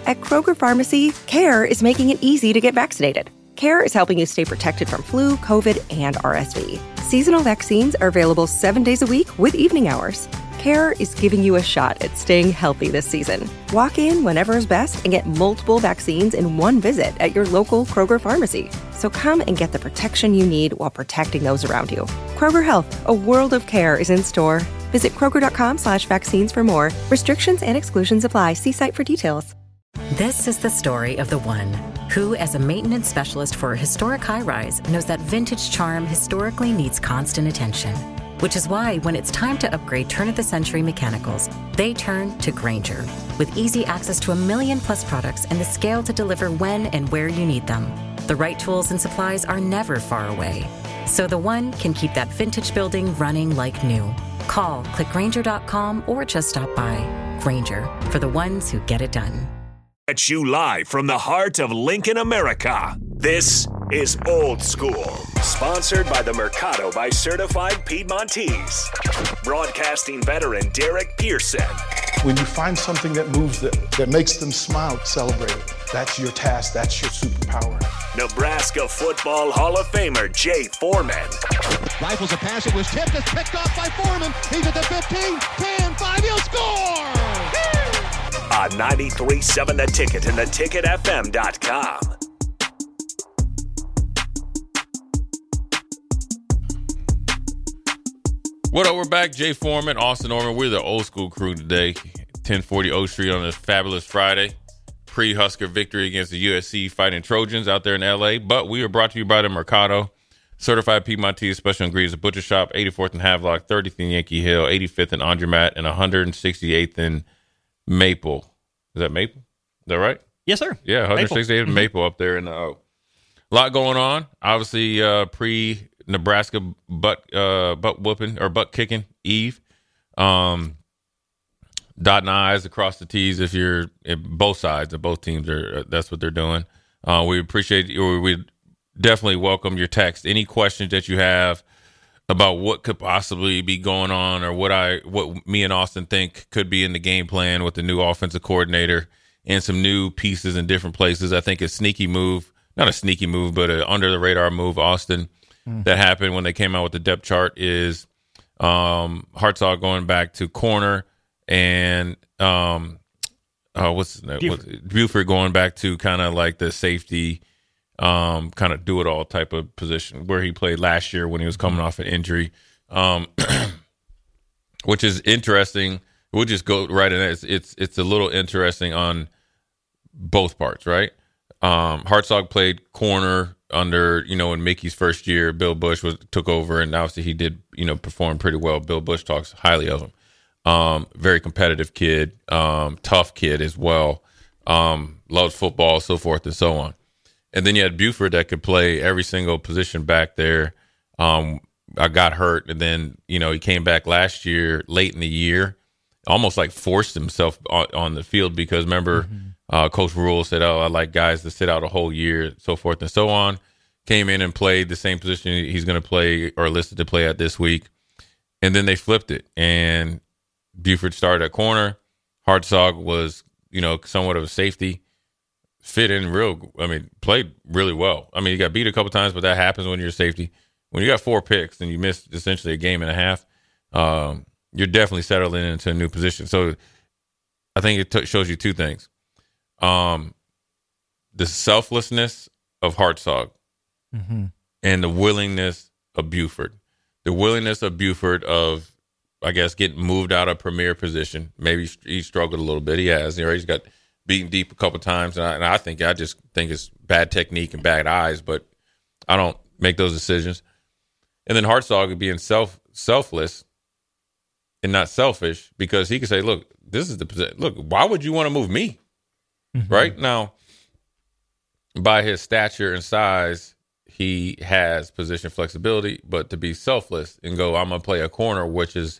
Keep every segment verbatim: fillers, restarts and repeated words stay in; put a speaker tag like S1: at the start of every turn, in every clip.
S1: At Kroger Pharmacy, CARE is making it easy to get vaccinated. CARE is helping you stay protected from flu, COVID, and R S V. Seasonal vaccines are available seven days a week with evening hours. CARE is giving you a shot at staying healthy this season. Walk in whenever is best and get multiple vaccines in one visit at your local Kroger Pharmacy. So come and get the protection you need while protecting those around you. Kroger Health, a world of care is in store. Visit Kroger.com slash vaccines for more. Restrictions and exclusions apply. See site for details.
S2: This is the story of the one who, as a maintenance specialist for a historic high-rise, knows that vintage charm historically needs constant attention. Which is why when it's time to upgrade turn-of-the-century mechanicals, they turn to Grainger. With easy access to a million plus products and the scale to deliver when and where you need them. The right tools and supplies are never far away. So the one can keep that vintage building running like new. Call, click Grainger dot com, or just stop by. Grainger, for the ones who get it done.
S3: At you live from the heart of Lincoln, America. This is Old School, sponsored by the Mercado by Certified Piedmontese. Broadcasting veteran Derek Pearson.
S4: When you find something that moves them, that makes them smile, celebrate it. That's your task. That's your superpower.
S3: Nebraska Football Hall of Famer Jay Foreman.
S5: Rifles a pass. It was tipped. It's picked off by Foreman. He's at the fifteen, ten, five. He'll score!
S3: On ninety-three point seven The Ticket and the ticket f m dot com.
S6: What up? We're back. Jay Foreman, Austin Norman. We're the Old School crew today. ten forty O Street on this fabulous Friday. Pre-Husker victory against the U S C Fighting Trojans out there in L A. But we are brought to you by the Mercado. Certified Piedmontese Special Ingredients, a butcher shop, eighty-fourth and Havelock, thirtieth and Yankee Hill, eighty-fifth and Andromat, and one hundred sixty-eighth and Maple. Is that Maple? Is that right?
S7: Yes, sir.
S6: Yeah, one hundred sixty-eighth and Maple up there in the O. A lot going on. Obviously, uh, pre-Nebraska butt uh, butt whooping or butt kicking Eve. Um, dotting I's across the T's if you're if both sides of both teams are. That's what they're doing. Uh, we appreciate you. We definitely welcome your text. Any questions that you have about what could possibly be going on or what I what me and Austin think could be in the game plan with the new offensive coordinator and some new pieces in different places. I think a sneaky move, not a sneaky move, but an under the radar move, Austin, mm. that happened when they came out with the depth chart is um, Hartzog going back to corner and um, uh, what's Buford. Buford going back to kind of like the safety, um, kind of do it all type of position where he played last year when he was coming off an injury, um, which is interesting. We'll just go right in. It's, it's it's a little interesting on both parts, right? Um, Hartzog played corner under, you know, in Mickey's first year. Bill Bush was took over, and obviously he did, you know, perform pretty well. Bill Bush talks highly of him. Um, very competitive kid, um, tough kid as well. Um, loves football, so forth and so on. And then you had Buford that could play every single position back there. Um, I got hurt, and then, you know, he came back last year, late in the year, almost like forced himself on, on the field because remember, mm-hmm. uh, Coach Rule said, "Oh, I like guys to sit out a whole year," so forth and so on. Came in and played the same position he's going to play or listed to play at this week, and then they flipped it, and Buford started at corner. Hartzog was, you know, somewhat of a safety. Fit in real, I mean, played really well. I mean, you got beat a couple times, but that happens when you're a safety. When you got four picks and you missed essentially a game and a half, um, you're definitely settling into a new position. So I think it t- shows you two things. Um, the selflessness of Hartzog mm-hmm. and the willingness of Buford. The willingness of Buford of, I guess, getting moved out of premier position. Maybe he struggled a little bit. He has. You know, he's got beaten deep a couple times, and I, and I think I just think it's bad technique and bad eyes, but I don't make those decisions. And then Hartzog being self selfless and not selfish because he could say, "Look, this is the position. Look, why would you want to move me?" Mm-hmm. Right now, by his stature and size, he has position flexibility, but to be selfless and go, "I'm gonna play a corner," which is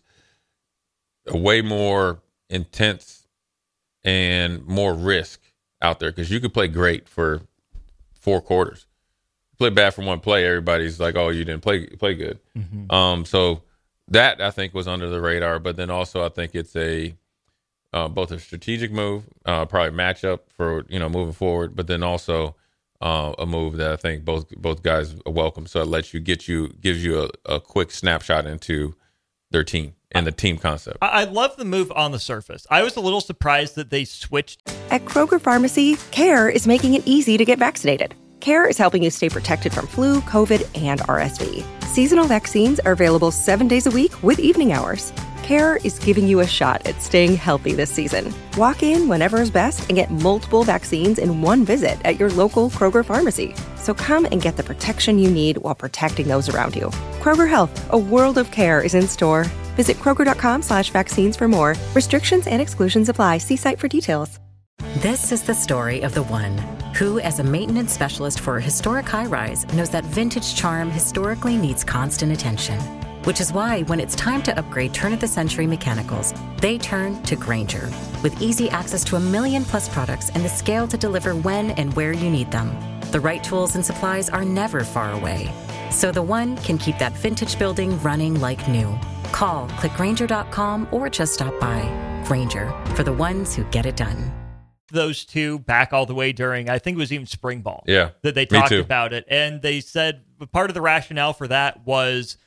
S6: a way more intense and more risk out there because you could play great for four quarters. Play bad for one play, everybody's like, "Oh, you didn't play play good." Mm-hmm. Um, so that I think was under the radar, but then also I think it's a uh, both a strategic move, uh, probably matchup for you know moving forward, but then also uh, a move that I think both both guys welcome. So it lets you get you gives you a, a quick snapshot into their team and the team concept.
S7: I, I love the move on the surface. I was a little surprised that they switched.
S1: At Kroger Pharmacy, CARE is making it easy to get vaccinated. CARE is helping you stay protected from flu, COVID, and R S V. Seasonal vaccines are available seven days a week with evening hours. CARE is giving you a shot at staying healthy this season. Walk in whenever is best and get multiple vaccines in one visit at your local Kroger Pharmacy. So come and get the protection you need while protecting those around you. Kroger Health, a world of care is in store. Visit Kroger.com slash vaccines for more. Restrictions and exclusions apply. See site for details.
S2: This is the story of the one who, as a maintenance specialist for a historic high-rise, knows that vintage charm historically needs constant attention. Which is why when it's time to upgrade turn-of-the-century mechanicals, they turn to Grainger. With easy access to a million plus products and the scale to deliver when and where you need them, the right tools and supplies are never far away. So the one can keep that vintage building running like new. Call, click Grainger dot com, or just stop by. Grainger, for the ones who get it done.
S7: Those two back all the way during, I think it was even spring ball.
S6: Yeah,
S7: that they talked about it. And they said part of the rationale for that was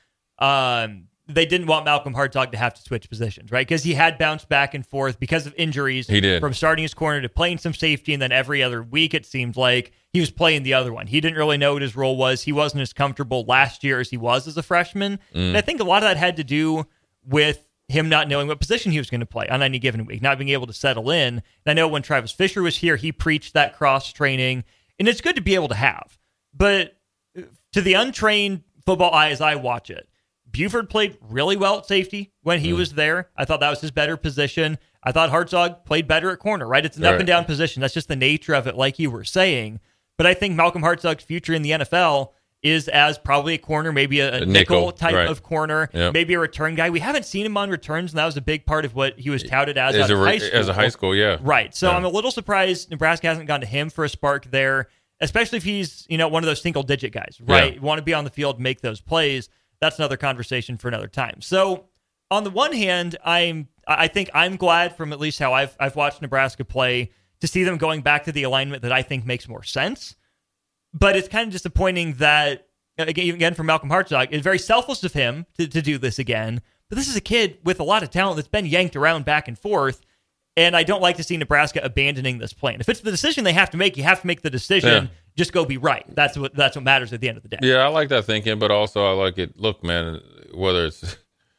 S7: um, they didn't want Malcolm Hartzog to have to switch positions, right? Because he had bounced back and forth because of injuries.
S6: He did.
S7: From starting his corner to playing some safety, and then every other week it seemed like he was playing the other one. He didn't really know what his role was. He wasn't as comfortable last year as he was as a freshman. Mm. And I think a lot of that had to do with him not knowing what position he was going to play on any given week, not being able to settle in. And I know when Travis Fisher was here, he preached that cross-training, and it's good to be able to have. But to the untrained football eye as I watch it, Buford played really well at safety when he mm. was there. I thought that was his better position. I thought Hartzog played better at corner, right? It's an
S6: right.
S7: up and down position. That's just the nature of it, like you were saying. But I think Malcolm Hartzog's future in the N F L is as probably a corner, maybe a, a, a nickel, nickel type
S6: right.
S7: of corner,
S6: yep.
S7: maybe a return guy. We haven't seen him on returns, and that was a big part of what he was touted as,
S6: as,
S7: as
S6: a,
S7: high school.
S6: As a high school, yeah.
S7: Right. So
S6: yeah.
S7: I'm a little surprised Nebraska hasn't gone to him for a spark there, especially if he's, you know, one of those single-digit guys, right?
S6: Yeah.
S7: You want to be on the field, make those plays. That's another conversation for another time. So on the one hand, I'm I think I'm glad from at least how I've I've watched Nebraska play to see them going back to the alignment that I think makes more sense. But it's kind of disappointing that, again, for Malcolm Hartzog, it's very selfless of him to, to do this again. But this is a kid with a lot of talent that's been yanked around back and forth. And I don't like to see Nebraska abandoning this plan. If it's the decision they have to make, you have to make the decision.
S6: Yeah.
S7: Just go be right. That's what that's what matters at the end of the day.
S6: Yeah, I like that thinking, but also I like it. Look, man, whether it's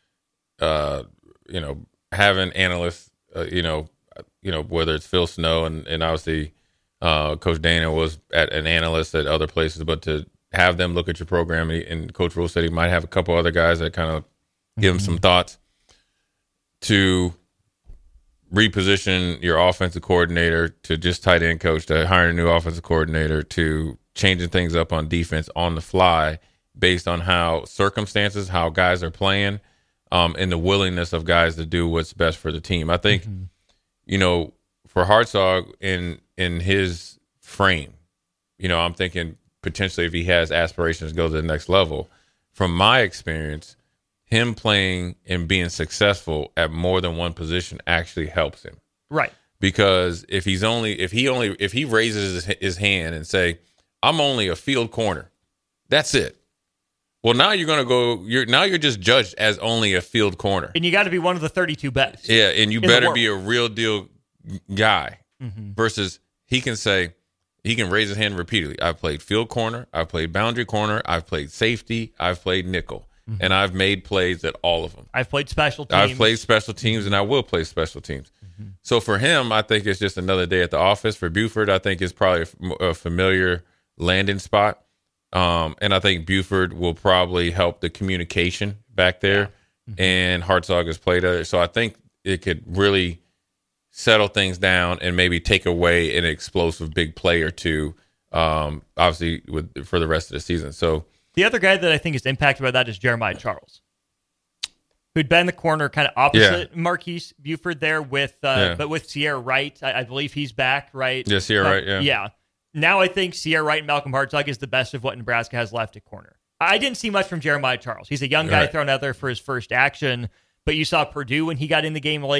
S6: uh, you know having analysts, uh, you know, you know whether it's Phil Snow and and obviously uh, Coach Dana was at an analyst at other places, but to have them look at your program, and, and Coach Rule said he might have a couple other guys that kind of give him mm-hmm. some thoughts to reposition your offensive coordinator to just tight end coach, to hiring a new offensive coordinator, to changing things up on defense on the fly based on how circumstances, how guys are playing, um, and the willingness of guys to do what's best for the team. I think, mm-hmm. you know, for Hartzog in in his frame, you know, I'm thinking potentially if he has aspirations to go to the next level, from my experience, him playing and being successful at more than one position actually helps him.
S7: Right.
S6: Because if he's only, if he only, if he raises his, his hand and say, I'm only a field corner, that's it. Well, now you're going to go, you're now you're just judged as only a field corner.
S7: And you got to be one of the thirty-two best.
S6: Yeah. And you better be a real deal guy mm-hmm. versus he can say, he can raise his hand repeatedly. I've played field corner. I've played boundary corner. I've played safety. I've played nickel. Mm-hmm. And I've made plays at all of them.
S7: I've played special teams.
S6: I've played special teams, and I will play special teams. Mm-hmm. So for him, I think it's just another day at the office. For Buford, I think it's probably a, a familiar landing spot. Um, and I think Buford will probably help the communication back there. Yeah. Mm-hmm. And Hartzog has played it. So I think it could really settle things down and maybe take away an explosive big play or two, um, obviously, with for the rest of the season. So
S7: the other guy that I think is impacted by that is Jeremiah Charles, who'd been the corner kind of opposite yeah. Marquise Buford there with, uh, yeah. but with Sierra Wright. I, I believe he's back, right?
S6: Yeah, Sierra
S7: uh,
S6: Wright, yeah.
S7: Yeah. Now I think Sierra Wright and Malcolm Hartzog is the best of what Nebraska has left at corner. I didn't see much from Jeremiah Charles. He's a young guy right. thrown out there for his first action, but you saw Purdue when he got in the game late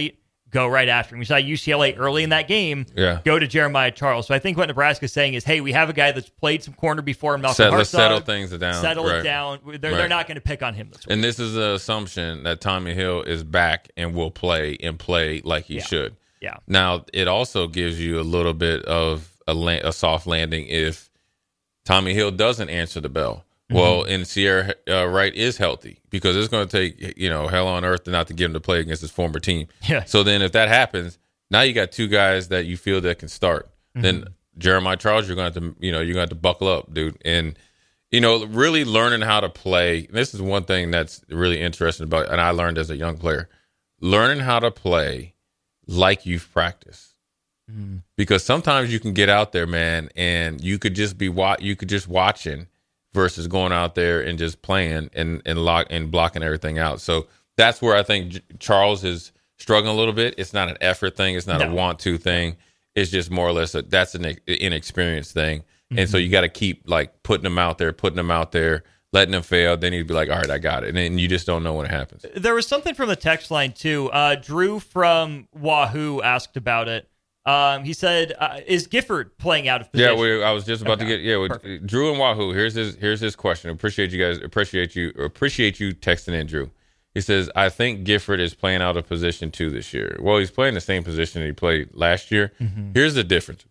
S7: go right after him. We saw U C L A early in that game
S6: yeah.
S7: go to Jeremiah Charles. So I think what Nebraska's saying is, hey, we have a guy that's played some corner before. Malcolm
S6: Set,
S7: Hartzog,
S6: let's settle things down.
S7: Settle
S6: right.
S7: it down. They're,
S6: right.
S7: they're not going to pick on him this week.
S6: And this is the assumption that Tommy Hill is back and will play and play like he
S7: yeah.
S6: should.
S7: Yeah.
S6: Now, it also gives you a little bit of a, la- a soft landing if Tommy Hill doesn't answer the bell. Mm-hmm. Well, and Sierra uh, Wright is healthy, because it's going to take, you know, hell on earth to not to get him to play against his former team.
S7: Yeah.
S6: So then if that happens, now you got two guys that you feel that can start. Mm-hmm. Then Jeremiah Charles, you're going to have to, you know, you're going to have to buckle up, dude. And, you know, really learning how to play. This is one thing that's really interesting about, and I learned as a young player, learning how to play like you've practiced. Mm-hmm. Because sometimes you can get out there, man, and you could just be wa- you could just watching versus going out there and just playing and and lock and blocking everything out. So that's where I think J- Charles is struggling a little bit. It's not an effort thing. It's not no. a want to thing. It's just more or less a, that's an inexperienced thing. Mm-hmm. And so you got to keep like putting them out there, putting them out there, letting them fail. Then you'd be like, all right, I got it. And then you just don't know when it happens.
S7: There was something from the text line too. Uh, Drew from Wahoo asked about it. Um, he said, uh, "Is Gifford playing out of position?"
S6: Yeah, we, I was just about okay. to get. Yeah, we, Drew and Wahoo. Here's his. Here's his question. Appreciate you guys. Appreciate you. Appreciate you texting in, Drew. He says, "I think Gifford is playing out of position too this year." Well, he's playing the same position he played last year. Mm-hmm. Here's the difference.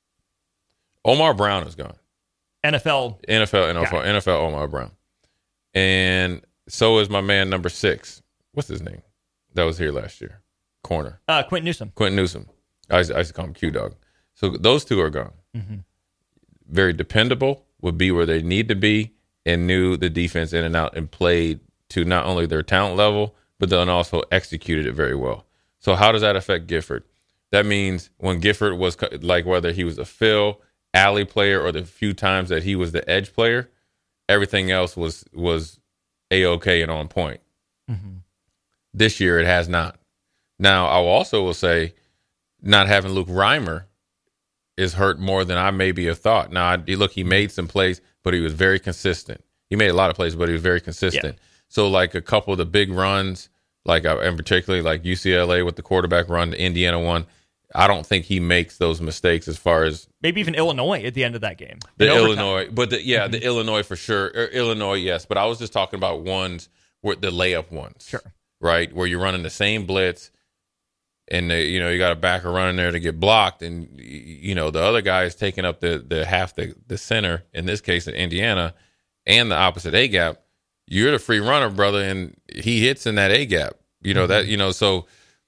S6: Omar Brown is gone.
S7: N F L,
S6: N F L, N F L, N F L. Omar Brown, and so is my man number six. What's his name? That was here last year. Corner.
S7: Uh, Quentin Newsom.
S6: Quentin Newsom. I used, I used to call him Q-Dog. So those two are gone. Mm-hmm. Very dependable, would be where they need to be, and knew the defense in and out and played to not only their talent level, but then also executed it very well. So how does that affect Gifford? That means when Gifford was, like, whether he was a fill, alley player, or the few times that he was the edge player, everything else was was A-okay and on point. Mm-hmm. This year it has not. Now, I also will say, not having Luke Reimer is hurt more than I maybe have thought. Now, I, look, he made some plays, but he was very consistent. He made a lot of plays, but he was very consistent. Yeah. So, like, a couple of the big runs, like, and particularly like U C L A with the quarterback run, the Indiana one, I don't think he makes those mistakes as far as
S7: maybe even Illinois at the end of that game.
S6: The Illinois, but the, yeah, mm-hmm. the Illinois for sure. Or Illinois, yes. But I was just talking about ones where the layup ones,
S7: sure,
S6: right, where you're running the same blitz. And, the, you know, you got a backer running there to get blocked. And, you know, the other guy is taking up the, the half the, the center, in this case in Indiana, and the opposite A-gap. You're the free runner, brother, and he hits in that A-gap. You know, mm-hmm. that, you know, so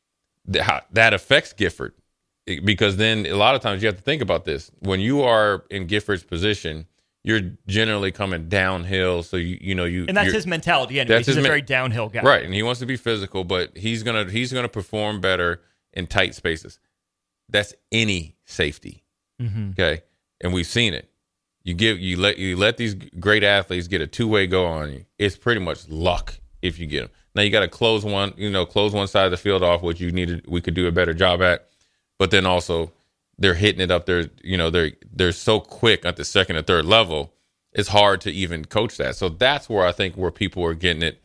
S6: th- that affects Gifford. Because then a lot of times you have to think about this. When you are in Gifford's position, you're generally coming downhill. So, you you know, you.
S7: And that's his mentality anyway. He's a
S6: me-
S7: very downhill guy.
S6: Right. And he wants to be physical, but he's going to he's gonna perform better in tight spaces. That's any safety. Mm-hmm. Okay. And we've seen it. You give you let you let these great athletes get a two-way go on you. It's pretty much luck if you get them. Now you got to close one, you know, close one side of the field off, which you needed we could do a better job at. But then also they're hitting it up there, you know, they're they're so quick at the second or third level, it's hard to even coach that. So that's where I think where people are getting it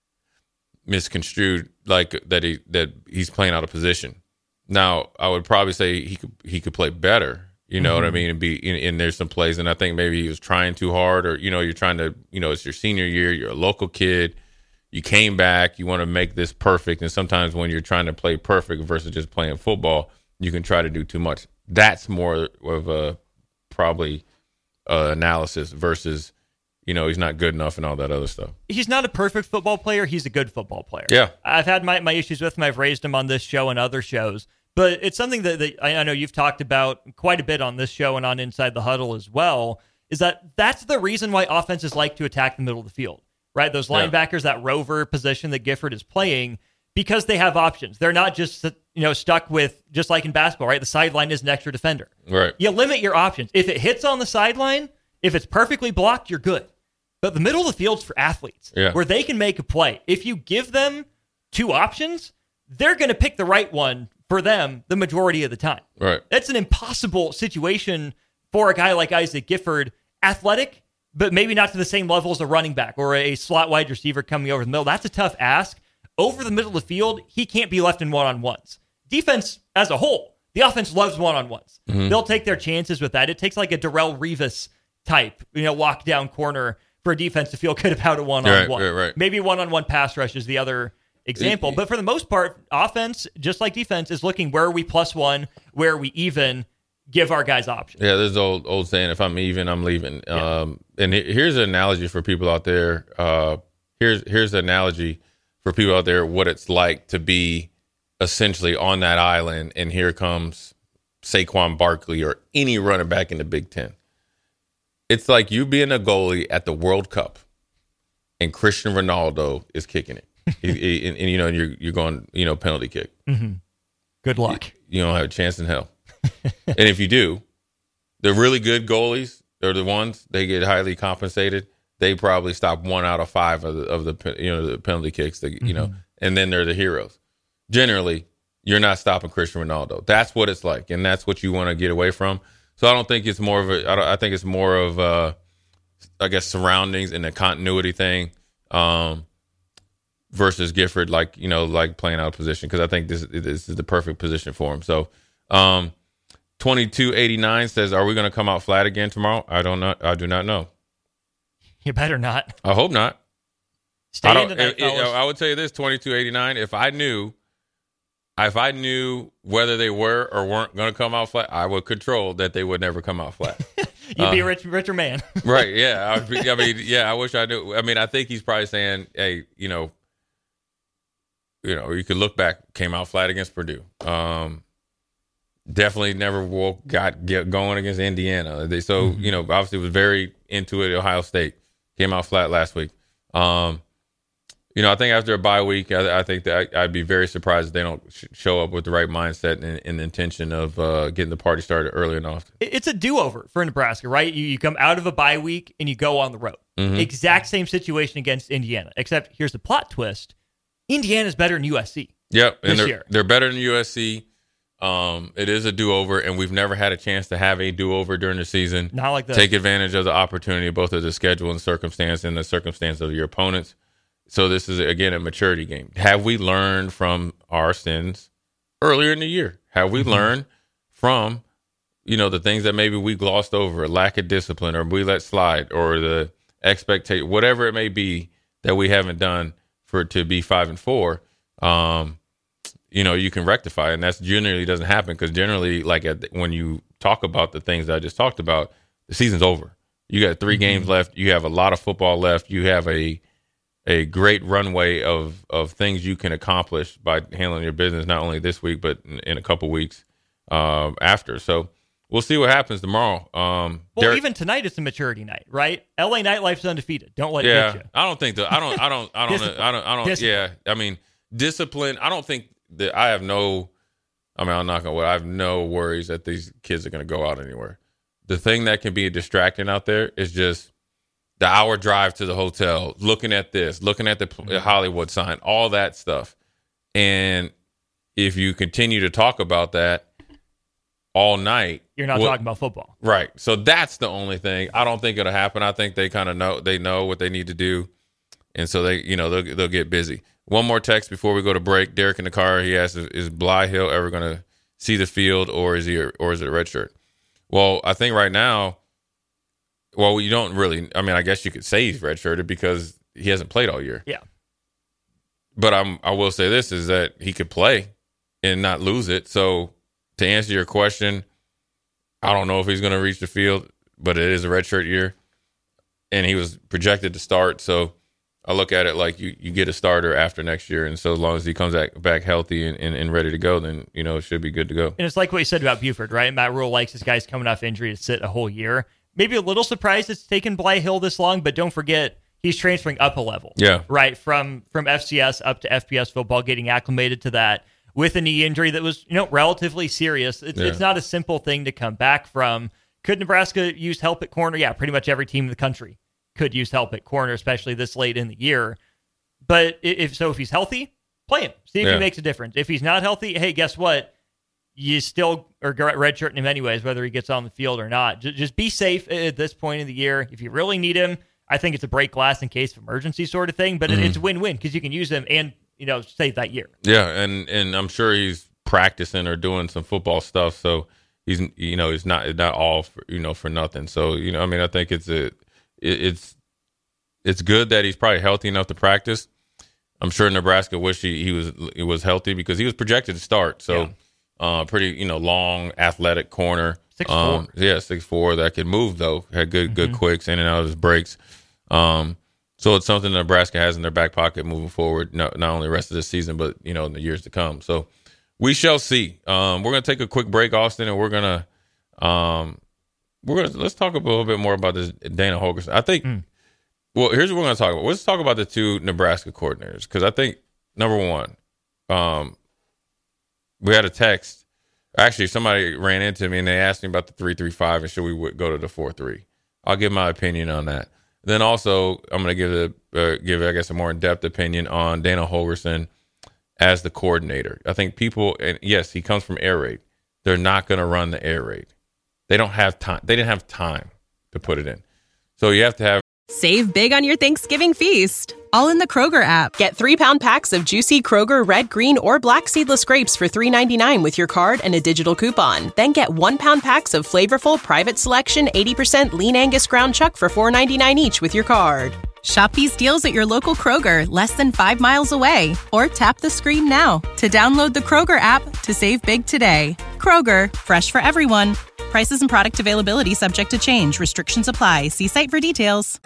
S6: misconstrued, like that he that he's playing out of position. Now, I would probably say he could he could play better. You know mm-hmm. what I mean? And be in, and there's some plays, and I think maybe he was trying too hard, or you know, you're trying to, you know, it's your senior year, you're a local kid, you came back, you want to make this perfect, and sometimes when you're trying to play perfect versus just playing football, you can try to do too much. That's more of a probably uh, analysis versus, you know, he's not good enough and all that other stuff.
S7: He's not a perfect football player. He's a good football player.
S6: Yeah.
S7: I've had my, my issues with him. I've raised him on this show and other shows. But it's something that, that I know you've talked about quite a bit on this show and on Inside the Huddle as well, is that that's the reason why offenses like to attack the middle of the field, right? Those linebackers, yeah. that rover position that Gifford is playing, because they have options. They're not just, you know, stuck with, just like in basketball, right? The sideline is an extra defender.
S6: Right.
S7: You limit your options. If it hits on the sideline, if it's perfectly blocked, you're good. But the middle of the field's for athletes,
S6: yeah.
S7: where they can make a play. If you give them two options, they're going to pick the right one for them the majority of the time.
S6: Right.
S7: That's an impossible situation for a guy like Isaac Gifford, athletic, but maybe not to the same level as a running back or a slot wide receiver coming over the middle. That's a tough ask. Over the middle of the field, he can't be left in one-on-ones. defense as a whole, the offense loves one-on-ones.
S6: Mm-hmm.
S7: They'll take their chances with that. It takes like a Darrelle Revis type, you know, lockdown corner for a defense to feel good about a one-on-one.
S6: Right, right, right.
S7: Maybe one-on-one pass rush is the other example. But for the most part, offense, just like defense, is looking where are we plus one, where are we even, give our guys options.
S6: Yeah, there's the old old saying, if I'm even, I'm leaving.
S7: Yeah.
S6: Um, and here's an analogy for people out there. Uh, here's here's an analogy for people out there what it's like to be essentially on that island, and here comes Saquon Barkley or any running back in the Big Ten. It's like you being a goalie at the World Cup, and Cristiano Ronaldo is kicking it. he, he, and, and, you know, you're you're going, you know, penalty kick.
S7: Mm-hmm. Good luck.
S6: You, you don't have a chance in hell. And if you do, the really good goalies are the ones, they get highly compensated. They probably stop one out of five of the, of the you know the penalty kicks. That, you mm-hmm. know, and then they're the heroes. Generally, you're not stopping Cristiano Ronaldo. That's what it's like, and that's what you want to get away from. So I don't think it's more of a. I, don't, I think it's more of a, I guess, surroundings and the continuity thing. Um, versus Gifford, like, you know, like playing out of position, because I think this this is the perfect position for him. So, um, twenty-two eighty-nine says, "Are we going to come out flat again tomorrow?" I don't know. I do not know.
S7: You better not.
S6: I hope not.
S7: Stay
S6: I
S7: in tonight,
S6: it, it, I would tell you this: twenty-two eighty-nine. If I knew, if I knew whether they were or weren't going to come out flat, I would control that they would never come out flat.
S7: You'd uh, be a rich, richer man,
S6: right? Yeah. I, would be, I mean, yeah. I wish I knew. I mean, I think he's probably saying, "Hey, you know." You know, you could look back, came out flat against Purdue. Um, definitely never woke, got get going against Indiana. They so mm-hmm. you know, obviously was very into it. Ohio State came out flat last week. Um, you know, I think after a bye week, I, I think that I, I'd be very surprised if they don't sh- show up with the right mindset and, and the intention of uh, getting the party started early and often.
S7: It's a do-over for Nebraska, right? You, you come out of a bye week and you go on the road. Mm-hmm. Exact same situation against Indiana, except here's the plot twist. Indiana's better than U S C.
S6: Yep, and
S7: this
S6: they're,
S7: year.
S6: they're better than U S C. Um, it is a do-over, and we've never had a chance to have a do-over during the season.
S7: Not like that.
S6: Take advantage of the opportunity, both of the schedule and circumstance, and the circumstance of your opponents. So this is, again, a maturity game. Have we learned from our sins earlier in the year? Have we mm-hmm. learned from, you know, the things that maybe we glossed over, lack of discipline, or we let slide, or the expectation, whatever it may be that we haven't done for it to be five and four, um, you know, you can rectify, and that's generally doesn't happen because generally, like at, when you talk about the things that I just talked about, the season's over. You got three mm-hmm. games left. You have a lot of football left. You have a a great runway of of things you can accomplish by handling your business, not only this week but in, in a couple weeks uh, after. So we'll see what happens tomorrow. Um,
S7: well, Derek, even tonight it's a maturity night, right? L A Nightlife's undefeated. Don't let
S6: yeah,
S7: it get you.
S6: I don't think that. I don't. I don't. I don't. I don't. I don't.
S7: Discipline.
S6: Yeah. I mean, discipline. I don't think that I have no. I mean, I'm not gonna. I have no worries that these kids are gonna go out anywhere. The thing that can be distracting out there is just the hour drive to the hotel, looking at this, looking at the mm-hmm. Hollywood sign, all that stuff. And if you continue to talk about that all night,
S7: you're not
S6: well,
S7: talking about football.
S6: Right. So that's the only thing. I don't think it'll happen. I think they kind of know, they know what they need to do. And so they, you know, they'll, they'll get busy. One more text before we go to break. Derek in the car, he asks, is Bly Hill ever going to see the field, or is he, or is it a red shirt? Well, I think right now, well, you don't really, I mean, I guess you could say he's redshirted because he hasn't played all year.
S7: Yeah.
S6: But I'm, I will say this, is that he could play and not lose it. So to answer your question, I don't know if he's going to reach the field, but it is a redshirt year. And he was projected to start. So I look at it like you, you get a starter after next year. And so as long as he comes back, back healthy and, and, and ready to go, then, you know, it should be good to go.
S7: And it's like what you said about Buford, right? Matt Rule likes his guys coming off injury to sit a whole year. Maybe a little surprised it's taken Bly Hill this long, but don't forget he's transferring up a level.
S6: Yeah.
S7: Right, from from F C S up to F P S football, getting acclimated to that with a knee injury that was, you know, relatively serious. It's, yeah. it's not a simple thing to come back from. Could Nebraska use help at corner? Yeah, pretty much every team in the country could use help at corner, especially this late in the year. But if so, if he's healthy, play him. See if
S6: yeah.
S7: he makes a difference. If he's not healthy, hey, guess what? You still are redshirting him anyways, whether he gets on the field or not. Just, just be safe at this point in the year. If you really need him, I think it's a break glass in case of emergency sort of thing, but mm-hmm. it's a win-win because you can use him and, you know, save that year.
S6: Yeah, and, and I'm sure he's practicing or doing some football stuff. So he's, you know, he's not not all for, you know, for nothing. So, you know, I mean, I think it's a, it, it's it's good that he's probably healthy enough to practice. I'm sure Nebraska wish he, he was he was healthy because he was projected to start. So, yeah. uh, pretty, you know, long, athletic corner.
S7: Six four.
S6: Um, yeah, six four that could move though. Had good mm-hmm. good quicks in and out of his breaks. Um, so it's something Nebraska has in their back pocket moving forward. Not not only the rest of this season, but you know in the years to come. So we shall see. Um, we're gonna take a quick break, Austin, and we're gonna um, we're gonna let's talk a little bit more about this Dana Holgorsen. I think. Mm. Well, here's what we're gonna talk about. Let's talk about the two Nebraska coordinators because I think number one, um, we had a text. Actually, somebody ran into me and they asked me about the three three five and should we go to the four three. I'll give my opinion on that. Then also, I'm going to give a uh, give I guess a more in depth opinion on Dana Holgorsen as the coordinator. I think people, and yes, he comes from Air Raid. They're not going to run the Air Raid. They don't have time. They didn't have time to put it in. So you have to have.
S8: Save big on your Thanksgiving feast, all in the Kroger app. Get three-pound packs of juicy Kroger red, green, or black seedless grapes for three ninety-nine with your card and a digital coupon. Then get one-pound packs of flavorful Private Selection eighty percent Lean Angus ground chuck for four ninety-nine each with your card. Shop these deals at your local Kroger, less than five miles away. Or tap the screen now to download the Kroger app to save big today. Kroger, fresh for everyone. Prices and product availability subject to change. Restrictions apply. See site for details.